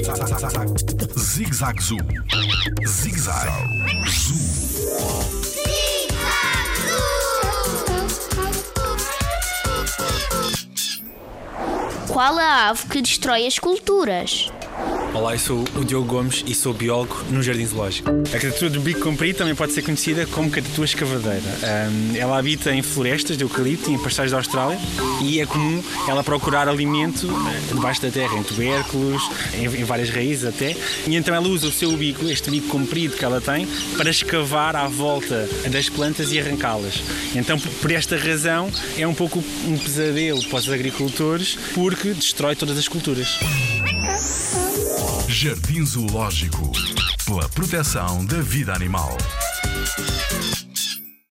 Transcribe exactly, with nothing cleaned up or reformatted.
Zig-Zag Zoo. Zig-Zag Zoo. Qual a ave que destrói as culturas? Olá, eu sou o Diogo Gomes e sou biólogo no Jardim Zoológico. A catatua do bico comprido também pode ser conhecida como catatua escavadeira. Um, ela habita em florestas de eucalipto e em pastagens da Austrália e é comum ela procurar alimento debaixo da terra, em tubérculos, em, em várias raízes até. E então ela usa o seu bico, este bico comprido que ela tem, para escavar à volta das plantas e arrancá-las. Então, por esta razão, é um pouco um pesadelo para os agricultores porque destrói todas as culturas. Jardim Zoológico, pela proteção da vida animal.